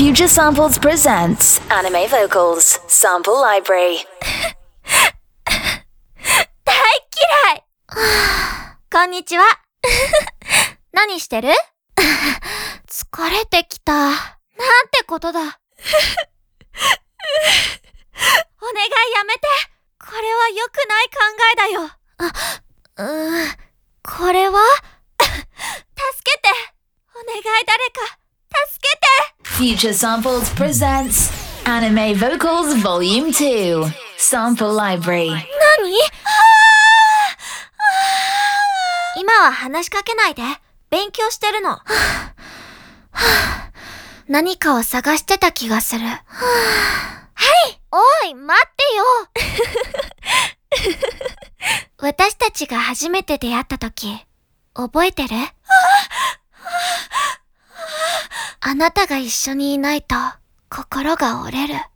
Future Samples presents Anime Vocals Sample Library. 大嫌いこんにちは何してる疲れてきた。なんてことだお願いやめて。これは良くない考えだよ。これは助けて。お願い誰か助けて。 Future Samples presents Anime Vocals Volume 2 Sample Library. 何？今は話しかけないで。勉強してるの。何かを探してた気がする。はい。おい、待ってよ。私たちが初めて出会った時、覚えてる？あなたが一緒にいないと心が折れる。